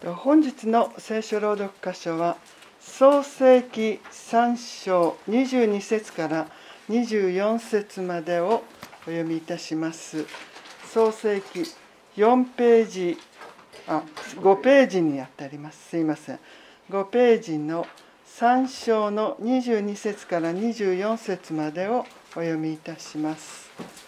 本日の聖書朗読箇所は創世記3章22節から24節までをお読みいたします。創世記5ページにあります。すいません。5ページの3章の22節から24節までをお読みいたします。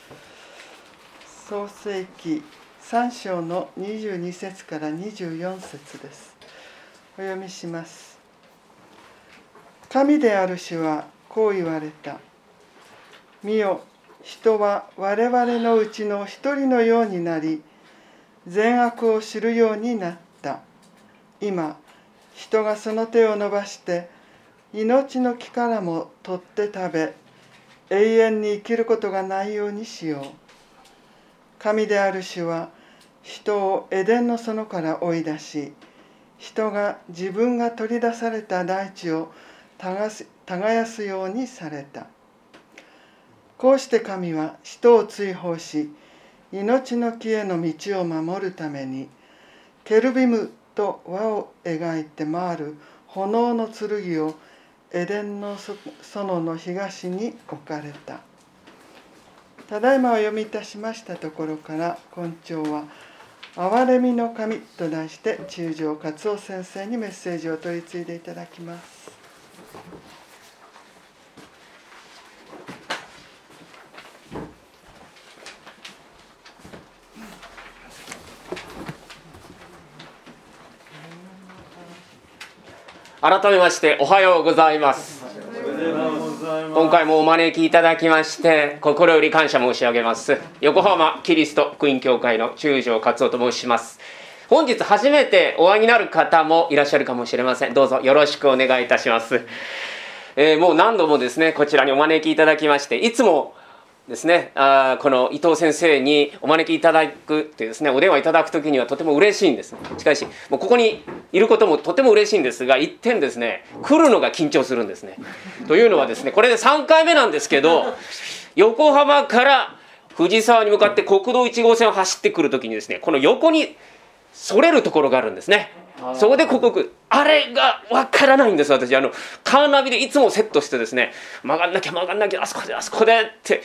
創世記3章の22節から24節です。お読みします。神である主はこう言われた。見よ、人は我々のうちの一人のようになり、善悪を知るようになった。今、人がその手を伸ばして、命の木からも取って食べ、永遠に生きることがないようにしよう。神である主は、人をエデンの園から追い出し、人が自分が取り出された大地を耕すようにされた。こうして神は人を追放し、命の木への道を守るために、ケルビムと輪を描いて回る炎の剣をエデンの園の東に置かれた。ただいまお読みいたしましたところから、今朝は憐れみの神と題して中条勝夫先生にメッセージを取り次いでいただきます。 改めましておはようございます。今回もお招きいただきまして心より感謝申し上げます。横浜キリスト福音教会の中条勝夫と申します。本日初めてお会いになる方もいらっしゃるかもしれません。どうぞよろしくお願いいたします。もう何度もですね、こちらにお招きいただきまして、いつもですね、この伊藤先生にお招きいただくってですね、お電話いただくときにはとても嬉しいんです。しかしもうここにいることもとても嬉しいんですが、一点ですね、来るのが緊張するんですね。というのはですね、これで3回目なんですけど、横浜から藤沢に向かって国道1号線を走ってくるときにですね、この横にそれるところがあるんですね。そこであれが分からないんです。私カーナビでいつもセットしてですね、曲がんなきゃあそこでって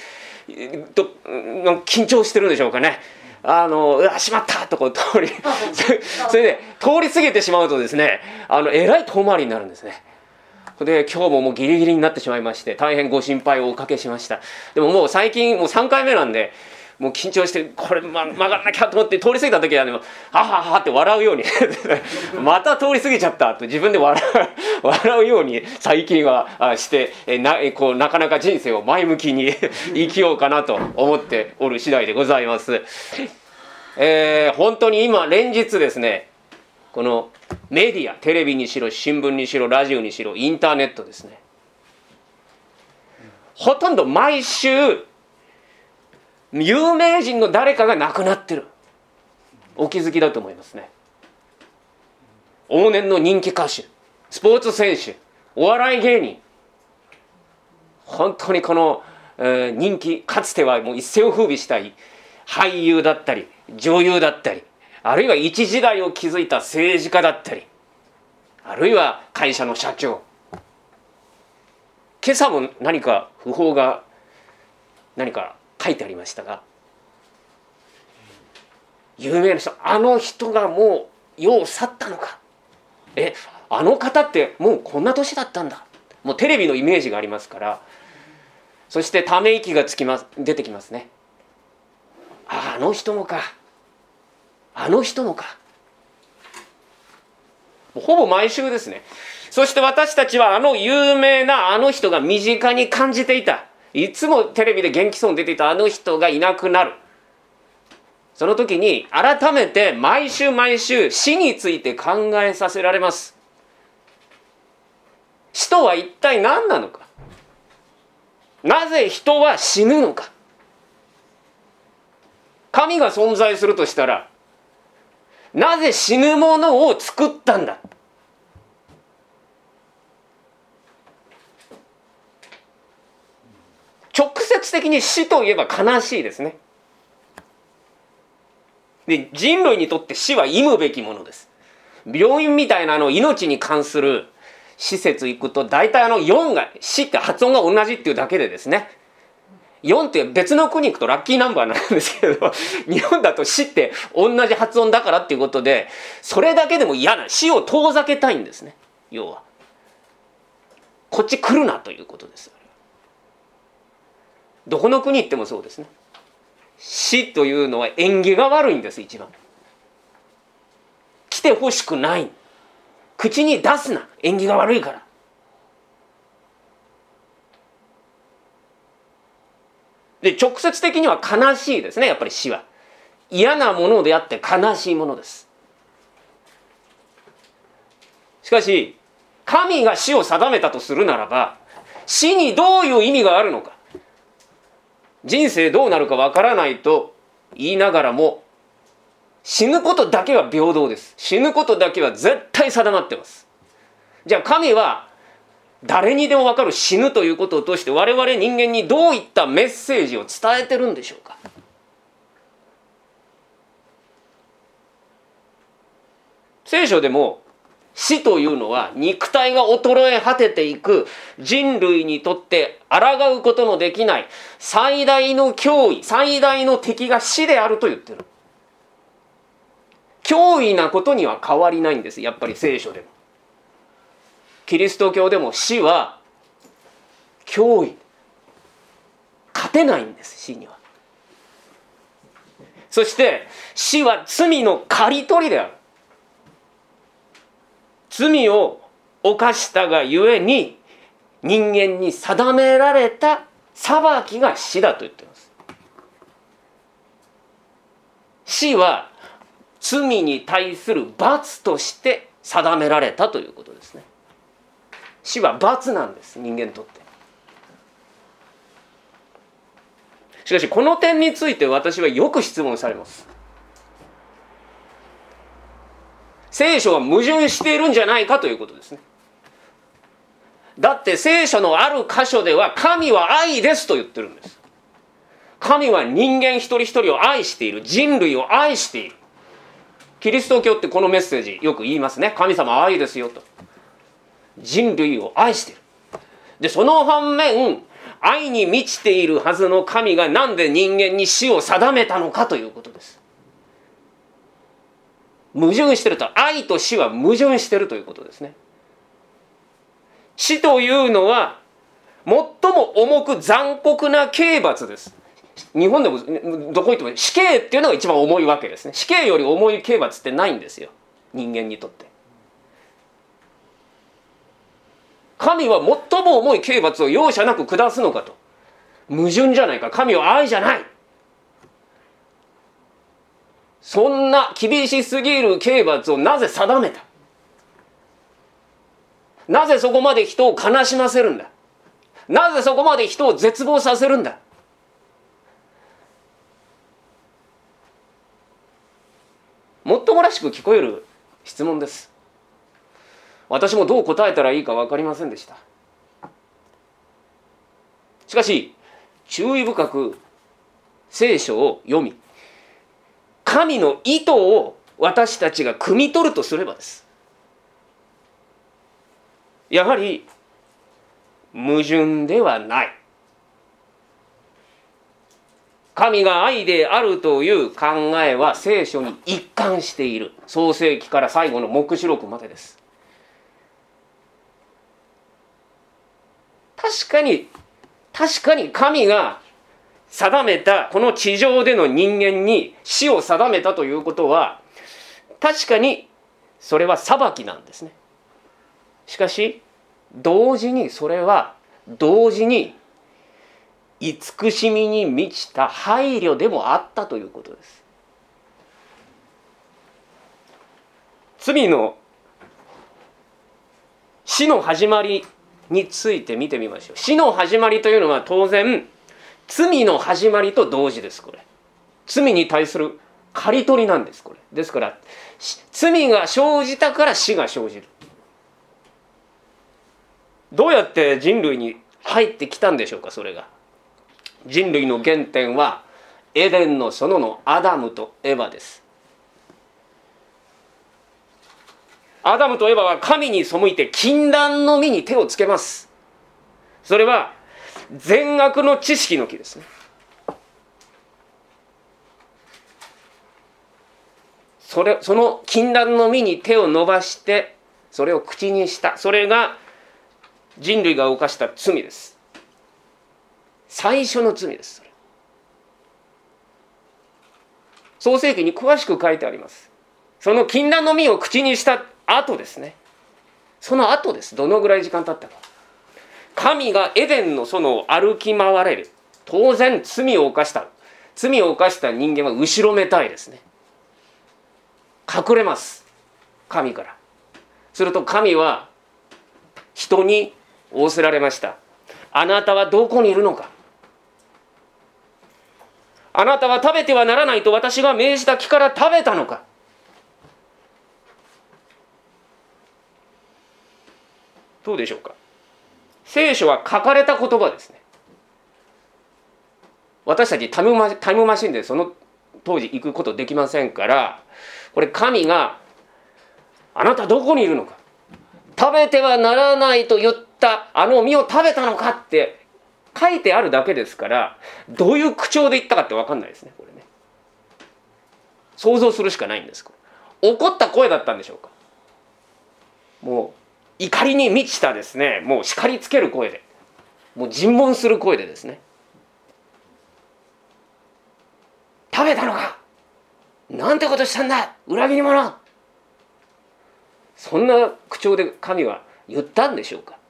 緊張してるんでしょうかね。しまったとこそれで通り過ぎてしまうとですね、えらい遠回りになるんですね。で今日ももうギリギリになってしまいまして、大変ご心配をおかけしました。でももう最近もう3回目なんで、もう緊張してこれ曲がんなきゃと思って通り過ぎた時ははははって笑うようにまた通り過ぎちゃったと自分で笑うように最近はしてなかなか人生を前向きに生きようかなと思っておる次第でございます。本当に今連日ですね、このメディア、テレビにしろ新聞にしろラジオにしろインターネットですね、ほとんど毎週有名人の誰かが亡くなってる。お気づきだと思いますね。往年の人気歌手、スポーツ選手、お笑い芸人、本当にこの、人気、かつてはもう一世を風靡したい俳優だったり女優だったり、あるいは一時代を築いた政治家だったり、あるいは会社の社長。今朝も何か訃報が何か書いてありましたが、有名な人、あの人がもう世を去ったのか、あの方ってもうこんな年だったんだ、もうテレビのイメージがありますから、そしてため息が出てきますね。あの人もか、あの人もか、ほぼ毎週ですね。そして私たちは有名なあの人が身近に感じていた、いつもテレビで元気そうに出ていたあの人がいなくなる。その時に改めて毎週死について考えさせられます。死とは一体何なのか、なぜ人は死ぬのか。神が存在するとしたら、なぜ死ぬものを作ったんだ。直接的に死といえば悲しいですね。で、人類にとって死は忌むべきものです。 病院みたいな命に関する施設行くと、大体4が死って発音が同じっていうだけでですね、4って別の国行くとラッキーナンバーなんですけど、日本だと死って同じ発音だからっていうことで、それだけでも嫌な、死を遠ざけたいんですね。要はこっち来るなということです。どこの国行ってもそうですね。死というのは縁起が悪いんです。一番来てほしくない、口に出すな、縁起が悪いから。で、直接的には悲しいですね。やっぱり死は嫌なものであって悲しいものです。しかし神が死を定めたとするならば、死にどういう意味があるのか、人生どうなるかわからないと言いながらも、死ぬことだけは平等です。死ぬことだけは絶対定まってます。じゃあ神は誰にでも分かる死ぬということを通して、我々人間にどういったメッセージを伝えてるんでしょうか。聖書でも死というのは肉体が衰え果てていく人類にとって抗うことのできない最大の脅威、最大の敵が死であると言ってる。脅威なことには変わりないんです。やっぱり聖書でもキリスト教でも死は脅威、勝てないんです。死には。そして死は罪の刈り取りである。罪を犯したがゆえに人間に定められた裁きが死だと言っています。死は罪に対する罰として定められたということですね。死は罰なんです、人間にとって。しかしこの点について私はよく質問されます。聖書は矛盾しているんじゃないかということですね。だって聖書のある箇所では神は愛ですと言ってるんです。神は人間一人一人を愛している、人類を愛している。キリスト教ってこのメッセージよく言いますね。神様は愛ですよと。人類を愛している。でその反面、愛に満ちているはずの神がなんで人間に死を定めたのかということです。矛盾してると、愛と死は矛盾してるということですね。死というのは最も重く残酷な刑罰です。日本でもどこ行っても死刑っていうのが一番重いわけですね。死刑より重い刑罰ってないんですよ、人間にとって。神は最も重い刑罰を容赦なく下すのかと。矛盾じゃないか。神は愛じゃない。そんな厳しすぎる刑罰をなぜ定めた。なぜそこまで人を悲しませるんだ。なぜそこまで人を絶望させるんだ。もっともらしく聞こえる質問です。私もどう答えたらいいか分かりませんでした。しかし注意深く聖書を読み、神の意図を私たちが汲み取るとすればです。やはり矛盾ではない。神が愛であるという考えは聖書に一貫している。創世記から最後の黙示録までです。確かに神が定めたこの地上での人間に死を定めたということは、確かにそれは裁きなんですね。しかし同時にそれは同時に慈しみに満ちた配慮でもあったということです。罪の死の始まりについて見てみましょう。死の始まりというのは当然罪の始まりと同時です。これ罪に対する刈り取りなんです。これですから罪が生じたから死が生じる。どうやって人類に入ってきたんでしょうか。それが人類の原点はエデンの園のアダムとエバです。 アダムとエバは神に背いて禁断の実に手をつけます。それは善悪の知識の木ですね。その禁断の実に手を伸ばしてそれを口にした。それが人類が犯した罪です。最初の罪です。創世記に詳しく書いてあります。その禁断の実を口にした後ですね。その後です。どのぐらい時間経ったか。神がエデンの園を歩き回れる。当然罪を犯した人間は後ろめたいですね。隠れます。神から。すると神は人に仰せられました。あなたはどこにいるのか。あなたは食べてはならないと私が命じた木から食べたのか。どうでしょうか。聖書は書かれた言葉ですね。私たちタイムマシンでその当時行くことできませんから、これ神があなたどこにいるのか、食べてはならないと言ったあの実を食べたのかって書いてあるだけですから、どういう口調で言ったかって分かんないですね。これね、想像するしかないんです。怒った声だったんでしょうか。もう怒りに満ちたですね、もう叱りつける声で、もう尋問する声でですね、食べたのか、なんてことしたんだ、裏切り者。そんな口調で神は言ったんでしょうか。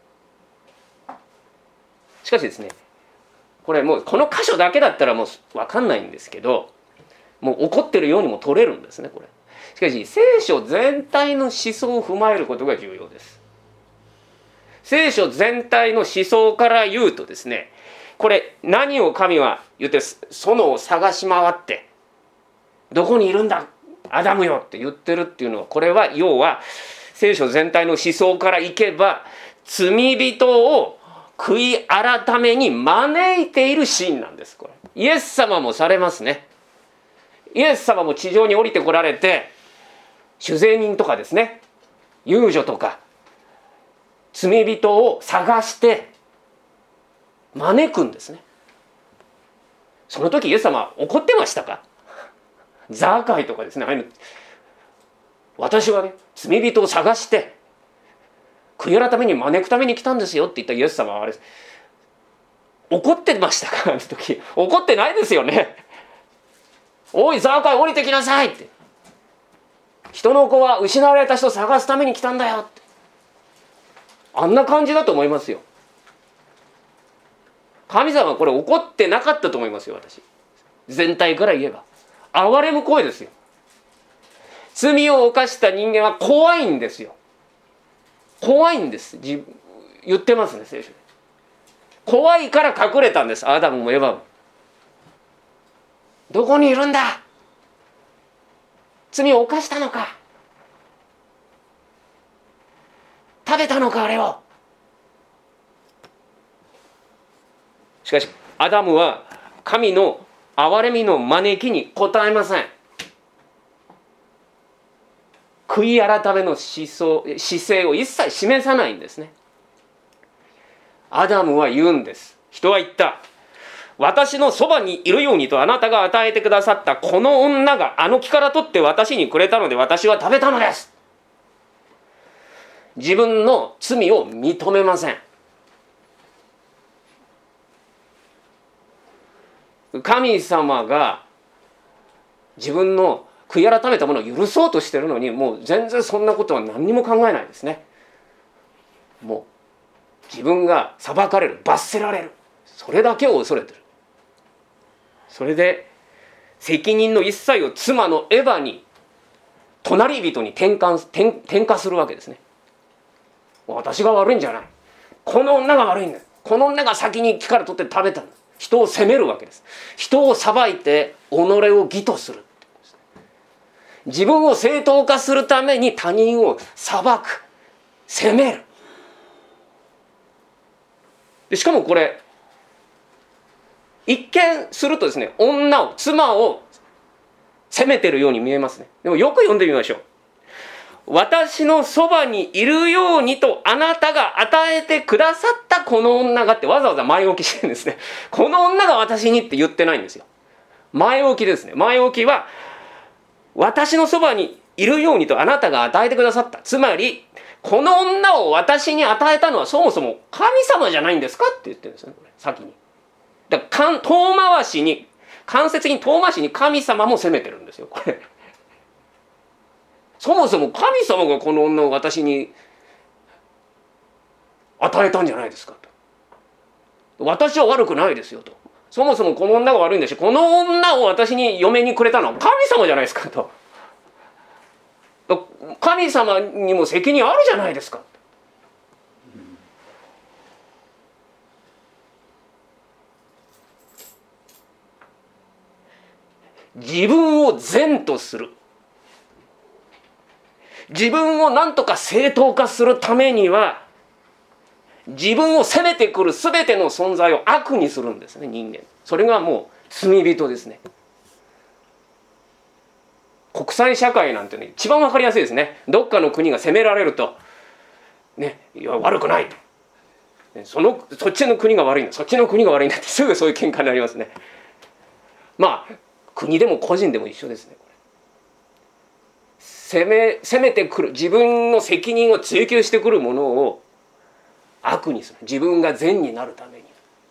しかしですね、これもうこの箇所だけだったらもう分かんないんですけど、もう怒ってるようにも取れるんですね、これ。しかし聖書全体の思想を踏まえることが重要です。聖書全体の思想から言うとですね、これ何を神は言って、園を探し回ってどこにいるんだアダムよって言ってるっていうのは、これは要は聖書全体の思想からいけば罪人を悔い改めに招いているシーンなんです。これイエス様もされますね。イエス様も地上に降りてこられて、酒税人とかですね、遊女とか罪人を探して招くんですね。その時イエス様は怒ってましたか。ザーカイとかですね、私はね罪人を探して悔い改めに招くために来たんですよって言ったイエス様はあれ怒ってましたか。あの時怒ってないですよね。おいザーカイ降りてきなさいって、人の子は失われた人を探すために来たんだよって、あんな感じだと思いますよ。神様はこれ怒ってなかったと思いますよ。私全体から言えば憐れむ声ですよ。罪を犯した人間は怖いんですよ。怖いんです。言ってますね、聖書で。怖いから隠れたんです。アダムもエバも。どこにいるんだ、罪を犯したのか、食べたのかあれを。しかしアダムは神の憐れみの招きに応えません。悔い改めの姿勢を一切示さないんですね。アダムは言うんです。人は言った。私のそばにいるようにとあなたが与えてくださったこの女があの木から取って私にくれたので私は食べたのです。自分の罪を認めません。神様が自分の悔い改めたものを許そうとしているのに、もう全然そんなことは何にも考えないですね。もう自分が裁かれる、罰せられる、それだけを恐れてる。それで責任の一切を妻のエバに、隣人に転嫁するわけですね。私が悪いんじゃない、この女が悪いんだ、この女が先に木から取って食べたんだ。人を責めるわけです。人を裁いて己を義とする。自分を正当化するために他人を裁く、責める。でしかもこれ一見するとですね、妻を責めてるように見えますね。でもよく読んでみましょう。 私のそばにいるようにとあなたが与えてくださったこの女がってわざわざ前置きしてるんですね。この女が私にって言ってないんですよ。前置きですね。前置きは私のそばにいるようにとあなたが与えてくださった。つまりこの女を私に与えたのはそもそも神様じゃないんですかって言ってるんですね。これ先に。だから遠回しに間接的に遠回しに神様も責めてるんですよ。これそもそも神様がこの女を私に与えたんじゃないですかと。私は悪くないですよと。そもそもこの女が悪いんだし、この女を私に嫁にくれたのは神様じゃないですかと。神様にも責任あるじゃないですか。自分を善とする。自分を何とか正当化するためには、自分を責めてくる全ての存在を悪にするんですね、人間。それがもう罪人ですね。国際社会なんてね、一番わかりやすいですね。どっかの国が攻められると、ね、いや悪くないと。そっちの国が悪いんだ、そっちの国が悪いんだってすぐそういう喧嘩になりますね。まあ国でも個人でも一緒ですね。攻めてくる、自分の責任を追及してくるものを悪にする。自分が善になるために。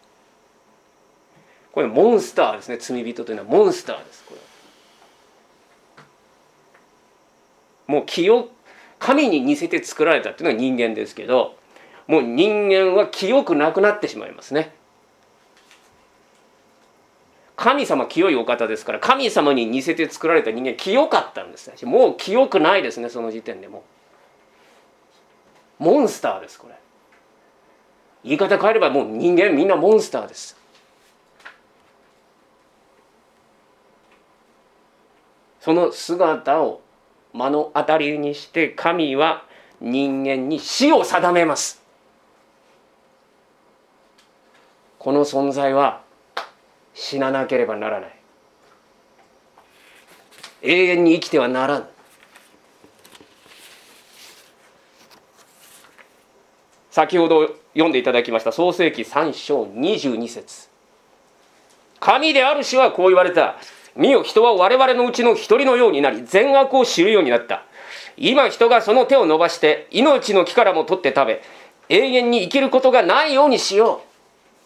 これモンスターですね。罪人というのはモンスターです。これもう神に似せて作られたっていうのは人間ですけど、もう人間は清くなくなってしまいますね。神様清いお方ですから、神様に似せて作られた人間清かったんです。もう清くないですね。その時点でもモンスターです。これ言い方変えればもう人間みんなモンスターです。その姿を目の当たりにして神は人間に死を定めます。この存在は死ななければならない。永遠に生きてはならぬ。先ほど読んでいただきました創世記3章22節。神である主はこう言われた。見よ、人は我々のうちの一人のようになり善悪を知るようになった。今人がその手を伸ばして命の木からも取って食べ、永遠に生きることがないようにしよう。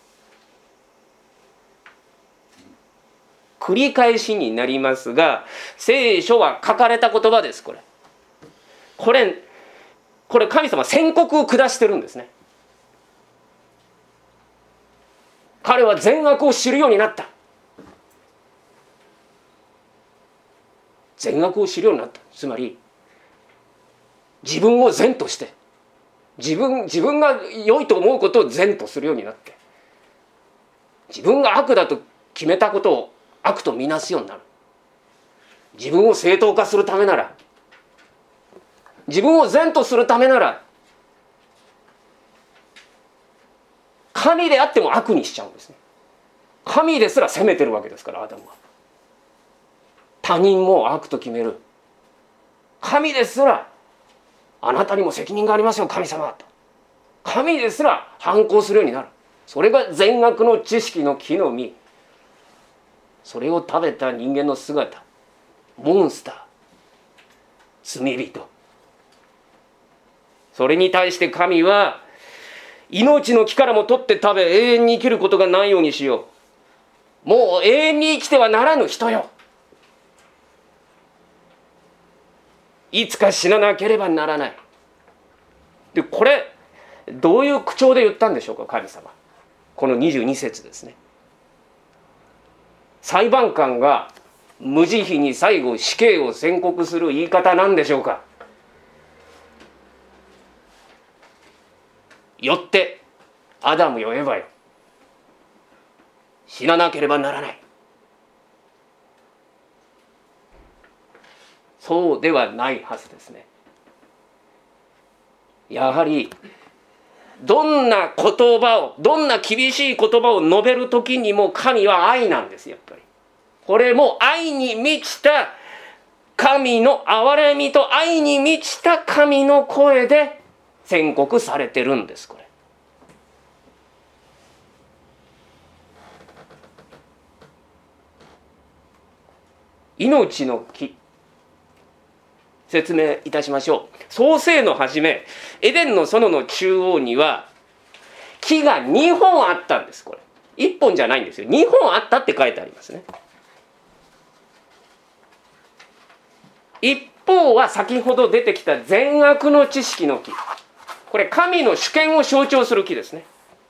繰り返しになりますが、聖書は書かれた言葉です。これ神様は宣告を下してるんですね。彼は善悪を知るようになった。善悪を知るようになった。つまり自分を善として、自分が良いと思うことを善とするようになって、自分が悪だと決めたことを悪とみなすようになる。自分を正当化するためなら、自分を善とするためなら、神であっても悪にしちゃうんですね。神ですら責めてるわけですから、アダムは。他人も悪と決める。神ですら、あなたにも責任がありますよ、神様と。神ですら反抗するようになる。それが善悪の知識の木の実。それを食べた人間の姿、モンスター、罪人。それに対して神は、命の木からも取って食べ、永遠に生きることがないようにしよう。もう永遠に生きてはならぬ人よ。いつか死ななければならない。で、これどういう口調で言ったんでしょうか、神様。この22節ですね。裁判官が無慈悲に最後死刑を宣告する言い方なんでしょうか。よってアダムよ、エヴァよ、死ななければならない。そうではないはずですね。やはりどんな言葉を、どんな厳しい言葉を述べるときにも神は愛なんです。やっぱりこれも愛に満ちた神の憐れみと愛に満ちた神の声で宣告されてるんです。これ命の木、説明いたしましょう。創世の初め、エデンの園の中央には木が2本あったんです。これ1本じゃないんですよ。2本あったって書いてありますね。一方は先ほど出てきた善悪の知識の木、これ神の主権を象徴する木ですね。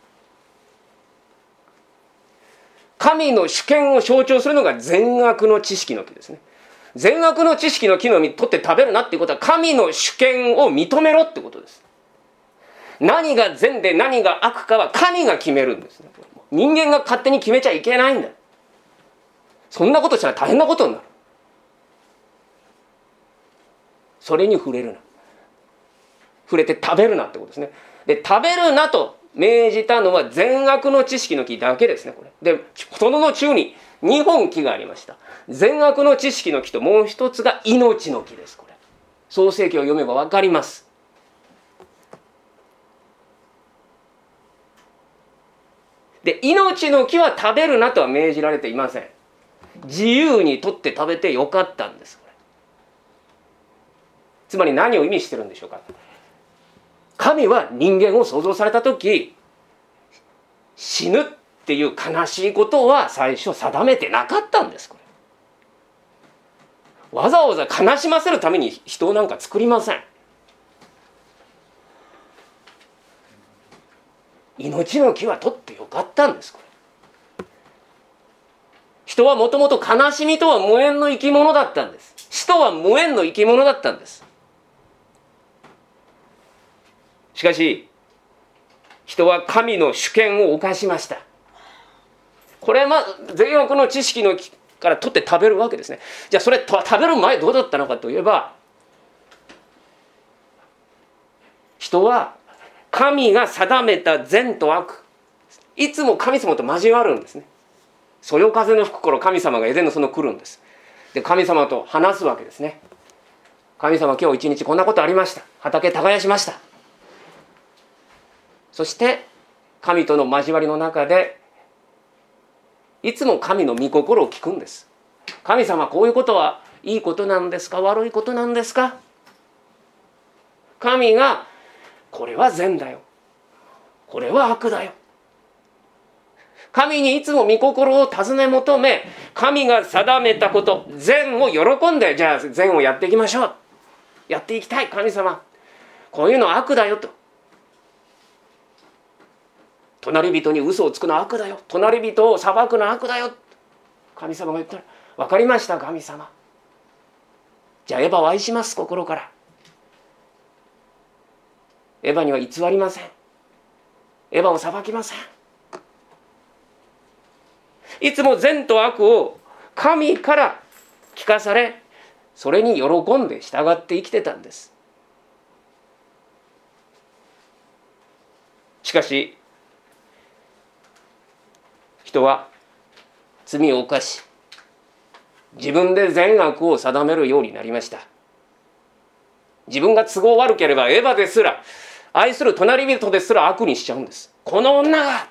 神の主権を象徴するのが善悪の知識の木ですね。善悪の知識の木の実取って食べるなっていうことは、神の主権を認めろってことです。何が善で何が悪かは神が決めるんですね。人間が勝手に決めちゃいけないんだ。そんなことしたら大変なことになる。それに触れるな、触れて食べるなってことですね。で、食べるなと命じたのは善悪の知識の木だけですね。これで、その中に2本木がありました。善悪の知識の木ともう一つが命の木です。これ創世記を読めば分かります。で、命の木は食べるなとは命じられていません。自由に取って食べてよかったんです。これつまり何を意味してるんでしょうか。神は人間を創造された時、死ぬっていう悲しいことは最初定めてなかったんです。これわざわざ悲しませるために人をなんか作りません。命の木は取ってよかったんです。これ人はもともと悲しみとは無縁の生き物だったんです。死とは無縁の生き物だったんです。しかし人は神の主権を犯しました。これは善悪の知識の木から取って食べるわけですね。じゃあそれ食べる前どうだったのかといえば、人は神が定めた善と悪、いつも神様と交わるんですね。そよ風の吹く頃、神様がエデンの園に来るんです。で、神様と話すわけですね。神様、今日一日こんなことありました。畑耕しました。そして神との交わりの中でいつも神の御心を聞くんです。神様、こういうことはいいことなんですか、悪いことなんですか。神がこれは善だよ、これは悪だよ。神にいつも御心を尋ね求め、神が定めたこと善を喜んで、じゃあ善をやっていきましょう、やっていきたい。神様、こういうのは悪だよと。隣人に嘘をつくのは悪だよ、隣人を裁くのは悪だよ、神様が言ったら、分かりました神様、じゃあエヴァを愛します、心から。エヴァには偽りません。エヴァを裁きません。いつも善と悪を神から聞かされ、それに喜んで従って生きてたんです。しかし人は罪を犯し、自分で善悪を定めるようになりました。自分が都合悪ければエヴァですら、愛する隣人ですら悪にしちゃうんです。この女が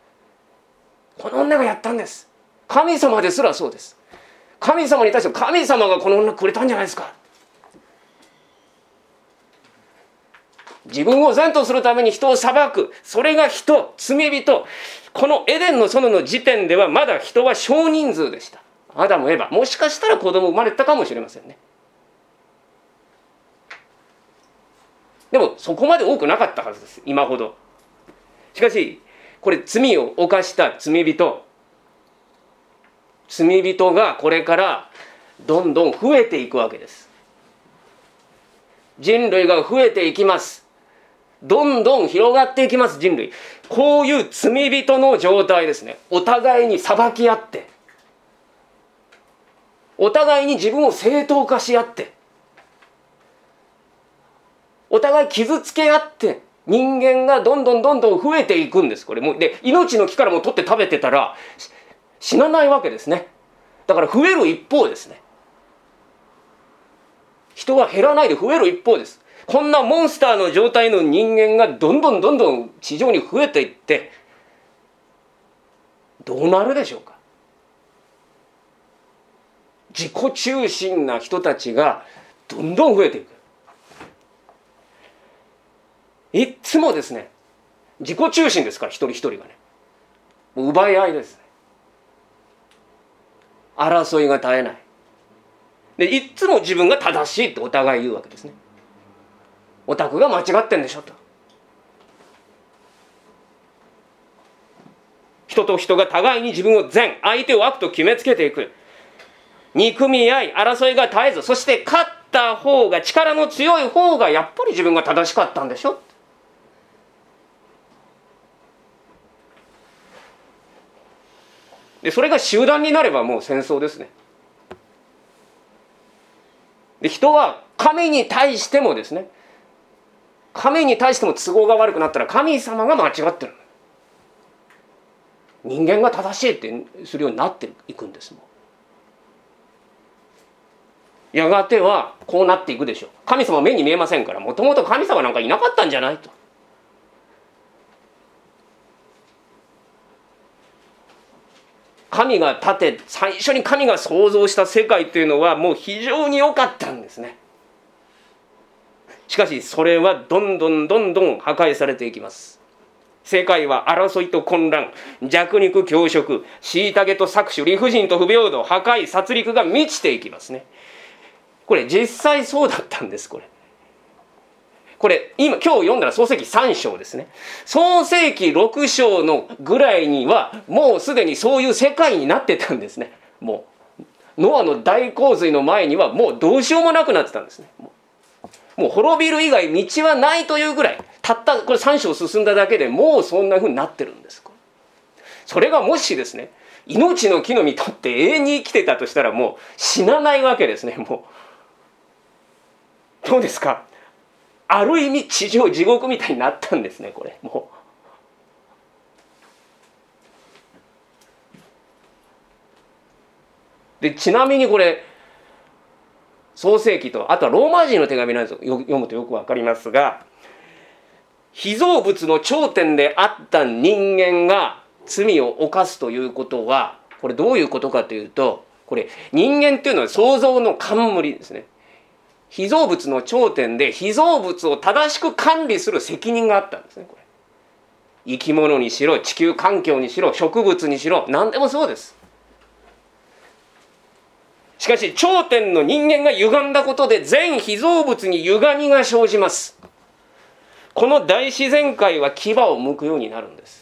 やったんです。神様ですらそうです。神様に対して神様がこの女くれたんじゃないですか。自分を善とするために人を裁く、それが人、罪人。このエデンの園の時点ではまだ人は少人数でした。アダム、エヴァ、もしかしたら子供生まれたかもしれませんね。でもそこまで多くなかったはずです、今ほど。しかしこれ罪を犯した罪人がこれからどんどん増えていくわけです。人類が増えていきます。どんどん広がっていきます、人類。こういう罪人の状態ですね。お互いに裁き合って、お互いに自分を正当化し合って、お互い傷つけ合って、人間がどんどん増えていくんです。これもで、命の木からも取って食べてたら死なないわけですね。だから増える一方ですね。 人は減らないで増える一方です。こんなモンスターの状態の人間がどんどん地上に増えていって、どうなるでしょうか。自己中心な人たちがどんどん増えていく。いっつもですね、自己中心ですから、一人一人がね、奪い合いですね。争いが絶えない。で、いっつも自分が正しいってお互い言うわけですね。お宅が間違ってんでしょと。人と人が互いに自分を善、相手を悪と決めつけていく。憎み合い、争いが絶えず、そして勝った方が、力の強い方がやっぱり自分が正しかったんでしょ。で、それが集団になればもう戦争ですね。で、人は神に対してもですね、神に対しても都合が悪くなったら神様が間違ってる。人間が正しいってするようになっていくんですもん。やがてはこうなっていくでしょう。神様は目に見えませんから、もともと神様なんかいなかったんじゃないと。神が立て、最初に神が創造した世界というのはもう非常に良かったんですね。しかしそれはどんどん破壊されていきます。世界は争いと混乱、弱肉強食、虐げと搾取、理不尽と不平等、破壊、殺戮が満ちていきますね。これ実際そうだったんです。これ今日読んだら創世記3章ですね。創世記6章のぐらいにはもうすでにそういう世界になってたんですね。もうノアの大洪水の前にはもうどうしようもなくなってたんですね。もう滅びる以外道はないというぐらい、たったこれ3章進んだだけでもうそんな風になってるんです。それがもしですね、命の木の実とって永遠に生きてたとしたらもう死なないわけですね。もうどうですか。ある意味地獄みたいになったんですね。これもうで、ちなみにこれ創世記とあとはローマ人の手紙なんですよ。読むとよくわかりますが、被造物の頂点であった人間が罪を犯すということは、これどういうことかというと、これ人間っていうのは創造の冠ですね。被造物の頂点で被造物を正しく管理する責任があったんですね。これ生き物にしろ、地球環境にしろ、植物にしろ、何でもそうです。しかし頂点の人間が歪んだことで全被造物に歪みが生じます。この大自然界は牙を向くようになるんです。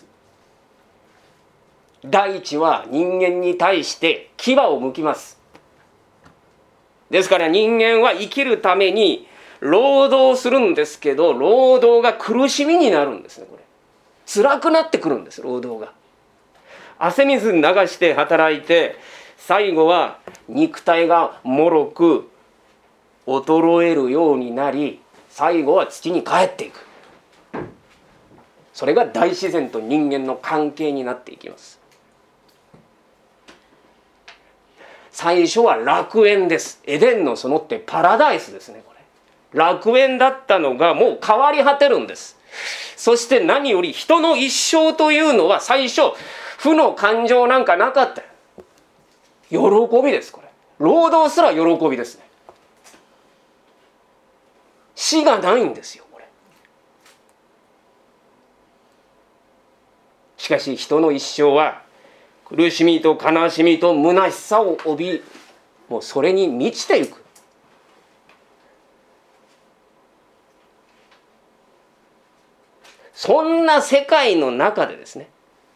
大地は人間に対して牙を向きます。ですから人間は生きるために労働するんですけど、労働が苦しみになるんですね。これ辛くなってくるんです。労働が汗水流して働いて、最後は肉体が脆く衰えるようになり、最後は土に帰っていく。それが大自然と人間の関係になっていきます。最初は楽園です。エデンの園ってパラダイスですね。これ楽園だったのがもう変わり果てるんです。そして何より人の一生というのは最初負の感情なんかなかった。喜びです。これ労働すら喜びですね。死がないんですよ。これしかし人の一生は苦しみと悲しみと虚しさを帯び、もうそれに満ちていく。そんな世界の中でですね、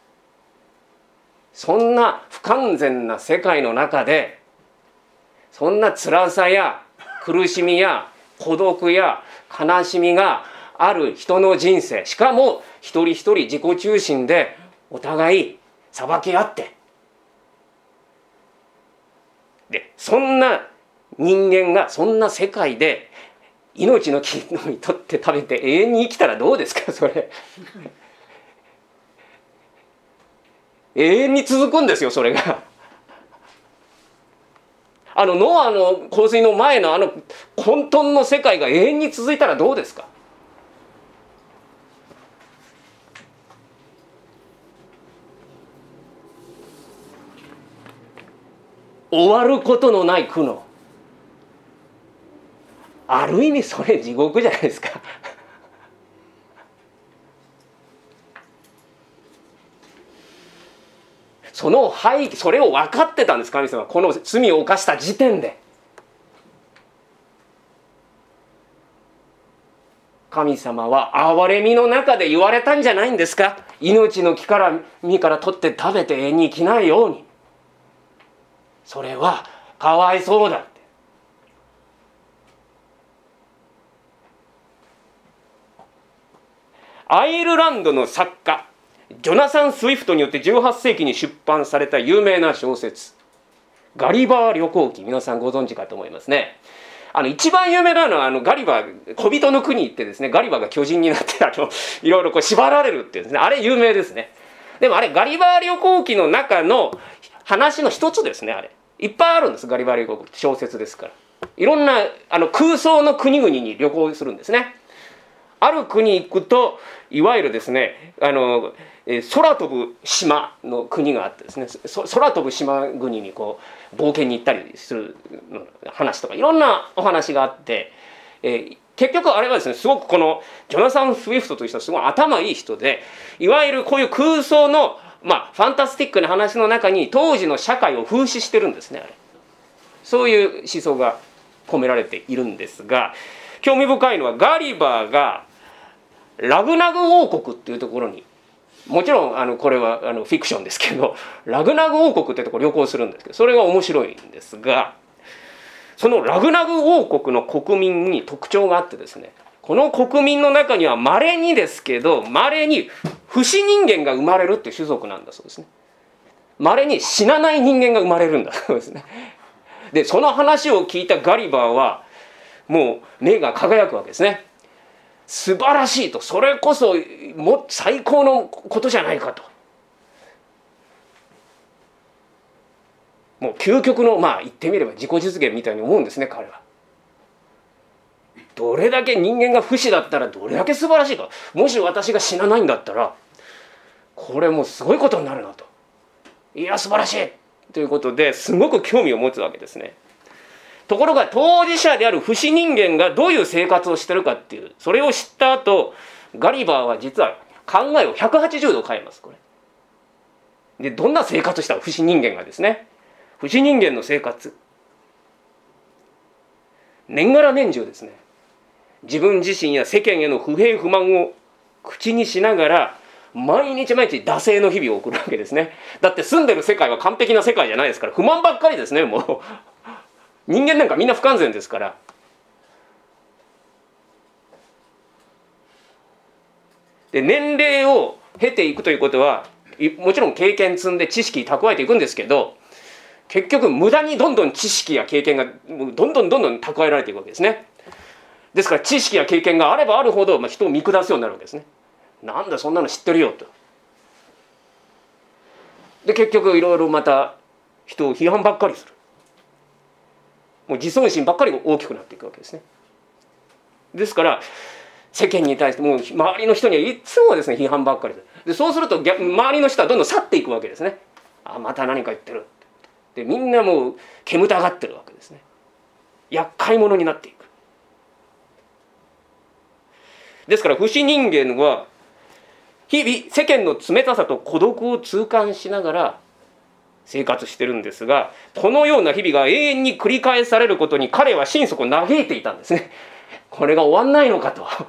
そんな不完全な世界の中で、そんな辛さや苦しみや孤独や悲しみがある人の人生、しかも一人一人自己中心でお互い裁き合って、でそんな人間がそんな世界で命の木の実取って食べて永遠に生きたらどうですか。それ永遠に続くんですよ。それがノアの洪水の前の混沌の世界が永遠に続いたらどうですか。終わることのない苦悩、ある意味それ地獄じゃないですか。それを分かってたんです、神様は。この罪を犯した時点で神様は憐れみの中で言われたんじゃないんですか。命の実から取って食べて永遠に生きないように、それはかわいそうだって。アイルランドの作家ジョナサン・スウィフトによって18世紀に出版された有名な小説ガリバー旅行記、皆さんご存知かと思いますね。一番有名なのはガリバー、小人の国行ってですね、ガリバーが巨人になっていろいろこう縛られるっていうですね、あれ有名ですね。でもあれガリバー旅行記の中の話の一つですね。あれいっぱいあるんです。ガリバー旅行記って小説ですから、いろんな空想の国々に旅行するんですね。ある国行くといわゆるですね空飛ぶ島の国があってですね、空飛ぶ島国にこう冒険に行ったりする話とかいろんなお話があって、結局あれはですね、すごくこのジョナサン・スウィフトという人はすごい頭いい人で、いわゆるこういう空想のファンタスティックな話の中に当時の社会を風刺してるんですね。あれそういう思想が込められているんですが、興味深いのはガリバーがラグナグ王国っていうところに、もちろんこれはフィクションですけど、ラグナグ王国ってところ旅行するんですけど、それが面白いんですが、そのラグナグ王国の国民に特徴があってですね、この国民の中には稀にですけど稀に不死人間が生まれるっていう種族なんだそうですね。稀に死なない人間が生まれるんだそうですね。でその話を聞いたガリバーはもう目が輝くわけですね。素晴らしいと、それこそも最高のことじゃないかと、もう究極の言ってみれば自己実現みたいに思うんですね。彼はどれだけ人間が不死だったらどれだけ素晴らしいか、もし私が死なないんだったらこれもうすごいことになるなと、いや素晴らしいということですごく興味を持つわけですね。ところが当事者である不死人間がどういう生活をしてるかっていう、それを知った後ガリバーは実は考えを180度変えます。これでどんな生活をした不死人間がですね、不死人間の生活、年がら年中ですね、自分自身や世間への不平不満を口にしながら毎日毎日惰性の日々を送るわけですね。だって住んでる世界は完璧な世界じゃないですから、不満ばっかりですね。もう人間なんかみんな不完全ですから。で年齢を経ていくということはもちろん経験積んで知識蓄えていくんですけど、結局無駄にどんどん知識や経験がどんどん蓄えられていくわけですね。ですから知識や経験があればあるほど、人を見下すようになるわけですね。なんだそんなの知ってるよと。で結局いろいろまた人を批判ばっかりする、もう自尊心ばっかり大きくなっていくわけですね。ですから世間に対してもう周りの人にはいつもですね批判ばっかりで、そうすると周りの人はどんどん去っていくわけですね。また何か言ってるで、みんなもう煙たがってるわけですね。厄介者になっていく。ですから不死人間は日々世間の冷たさと孤独を痛感しながら生活してるんですが、このような日々が永遠に繰り返されることに彼は心底嘆いていたんですね。これが終わんないのかと。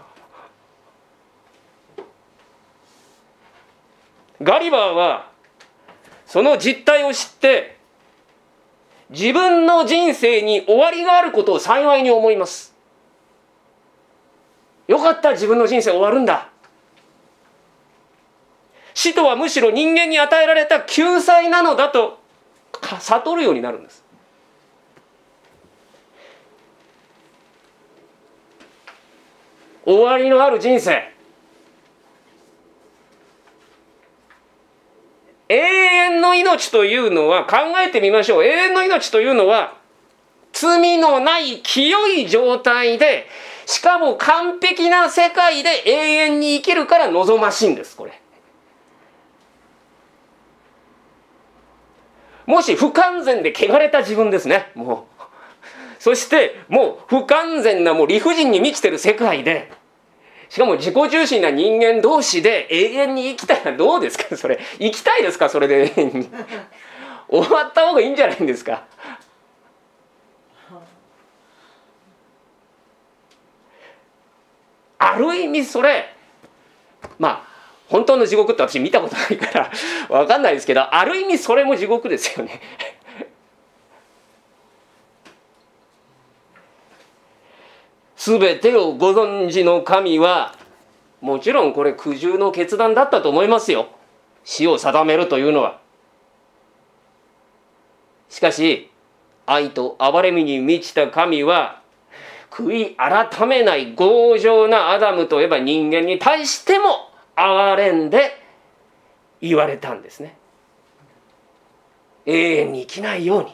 ガリバーはその実態を知って自分の人生に終わりがあることを幸いに思います。よかった、自分の人生終わるんだ。死とはむしろ人間に与えられた救済なのだと悟るようになるんです。終わりのある人生、永遠の命というのは、考えてみましょう。永遠の命というのは罪のない清い状態で、しかも完璧な世界で永遠に生きるから望ましいんです。これもし不完全で汚れた自分ですね、もうそしてもう不完全なもう理不尽に満ちてる世界で、しかも自己中心な人間同士で永遠に生きたらどうですか。それ生きたいですか。それで永遠に終わった方がいいんじゃないんですか。ある意味それ、まあ本当の地獄って私見たことないから分かんないですけど、ある意味それも地獄ですよねすべてをご存知の神は、もちろんこれ苦渋の決断だったと思いますよ、死を定めるというのは。しかし愛と憐れみに満ちた神は、悔い改めない強情なアダムといえば人間に対しても憐れんで言われたんですね。永遠に生きないように。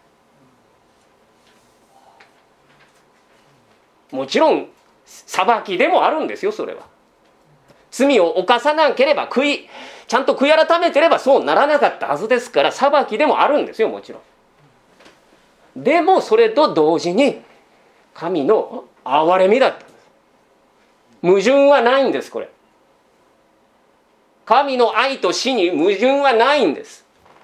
もちろん裁きでもあるんですよ。それは罪を犯さなければ、ちゃんと悔い改めてればそうならなかったはずですから、裁きでもあるんですよ、もちろん。でもそれと同時に神の憐れみだったんです。矛盾はないんです。これ神の愛と死に矛盾はないんです。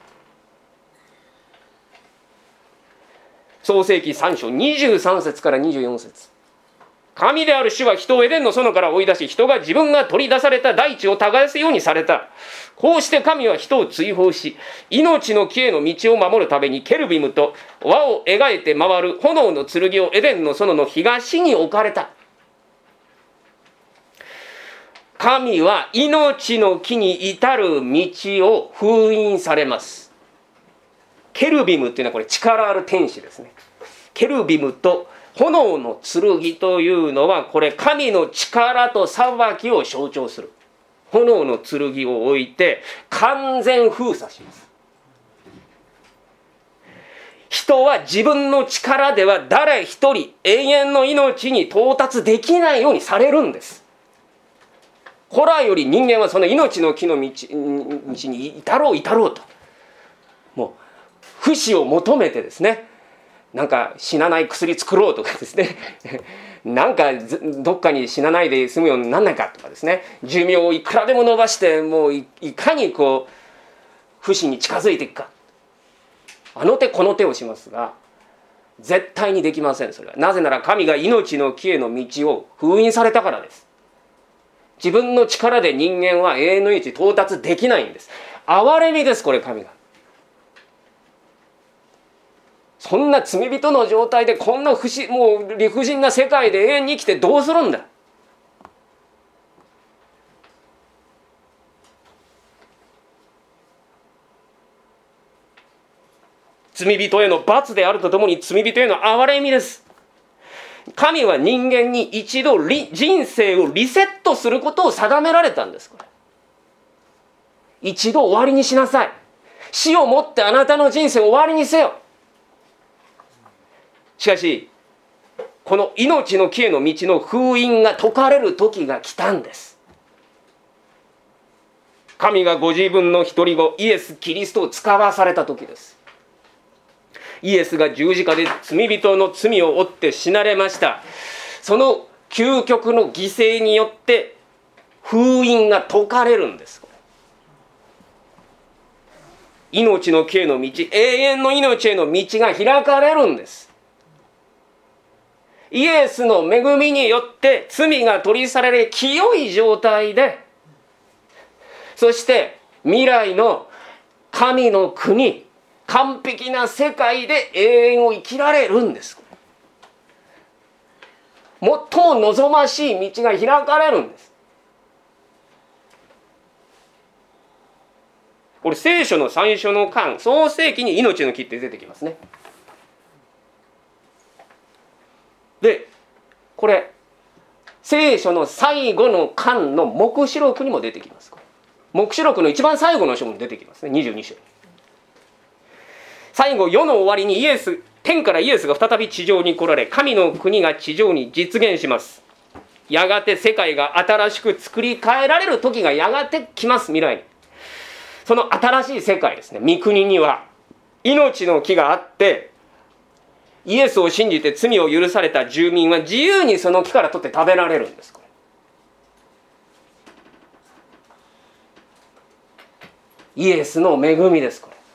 創世記3章23節から24節。神である主は人をエデンの園から追い出し、人が自分が取り出された大地を耕すようにされた。こうして神は人を追放し、命の木への道を守るためにケルビムと輪を描いて回る炎の剣をエデンの園の東に置かれた。神は命の木に至る道を封印されます。ケルビムっていうのはこれ力ある天使ですね。ケルビムと炎の剣というのは、これ神の力と裁きを象徴する。炎の剣を置いて完全封鎖します。人は自分の力では誰一人永遠の命に到達できないようにされるんです。古来より人間はその命の木の道に至ろうと、もう不死を求めてですね、なんか死なない薬作ろうとかですねなんかどっかに死なないで済むようになんないかとかですね、寿命をいくらでも伸ばして、もう いかにこう不死に近づいていくか、あの手この手をしますが、絶対にできません。それはなぜなら神が命の木への道を封印されたからです。自分の力で人間は永遠の命に到達できないんです。憐れみです、これ神が。そんな罪人の状態でこんなもう理不尽な世界で永遠に生きてどうするんだ。罪人への罰であるとともに罪人への憐れみです。神は人間に一度人生をリセットすることを定められたんです。これ一度終わりにしなさい。死をもってあなたの人生を終わりにせよ。しかしこの命の木への道の封印が解かれる時が来たんです。神がご自分の独り子イエス・キリストを使わされた時です。イエスが十字架で罪人の罪を負って死なれました。その究極の犠牲によって封印が解かれるんです。命の木への道、永遠の命への道が開かれるんです。イエスの恵みによって罪が取り去られ清い状態で、そして未来の神の国、完璧な世界で永遠を生きられるんです。最も望ましい道が開かれるんです。これ聖書の最初の巻、創世記に命の木って出てきますね。で、これ聖書の最後の巻の黙示録にも出てきます。黙示録の一番最後の章に出てきますね。22章。最後世の終わりにイエス天からイエスが再び地上に来られ、神の国が地上に実現します。やがて世界が新しく作り変えられる時がやがて来ます。未来に。その新しい世界ですね、御国には命の木があって、イエスを信じて罪を許された住民は自由にその木から取って食べられるんです。イエスの恵みです。これ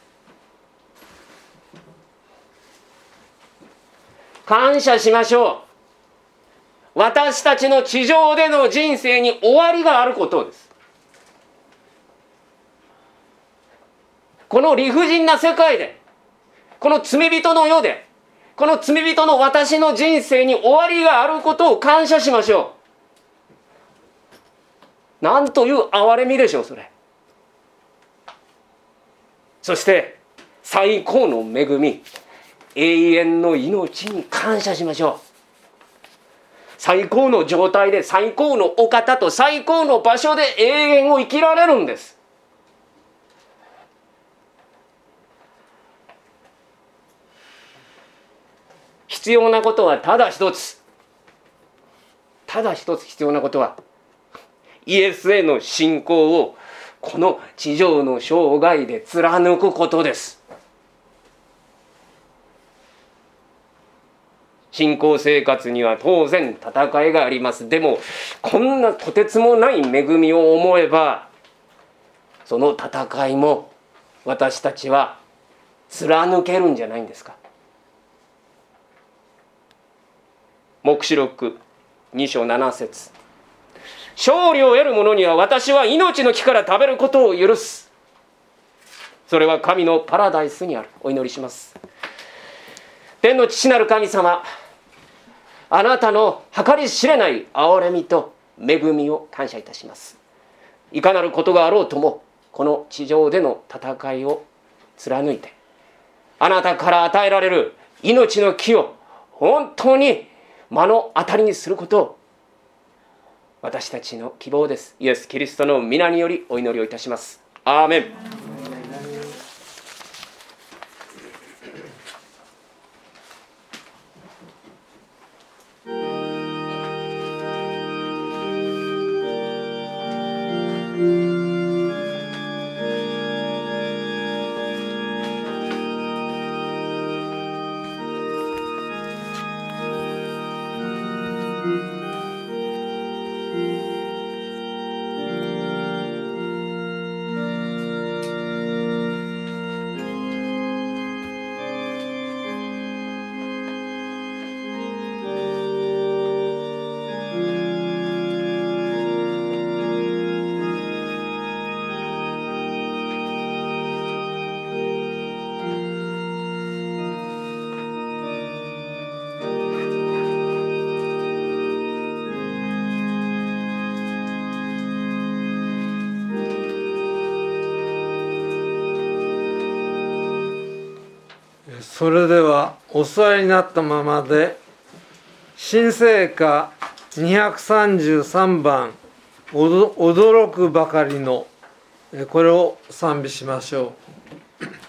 感謝しましょう。私たちの地上での人生に終わりがあることです。この理不尽な世界で、この罪人の世で、この罪人の私の人生に終わりがあることを感謝しましょう。なんという憐れみでしょう、それ。そして最高の恵み、永遠の命に感謝しましょう。最高の状態で、最高のお方と最高の場所で永遠を生きられるんです。必要なことはただ一つ。ただ一つ必要なことは、イエスへの信仰をこの地上の生涯で貫くことです。信仰生活には当然戦いがあります。でもこんなとてつもない恵みを思えば、その戦いも私たちは貫けるんじゃないんですか。黙示録2章7節、勝利を得る者には私は命の木から食べることを許す。それは神のパラダイスにある。お祈りします。天の父なる神様、あなたの計り知れない憐れみと恵みを感謝いたします。いかなることがあろうとも、この地上での戦いを貫いて、あなたから与えられる命の木を本当に目の当たりにすることを私たちの希望です。イエス・キリストの皆によりお祈りをいたします。アーメン。 それではお座りになったままで新聖歌233番驚くばかりのこれを賛美しましょう。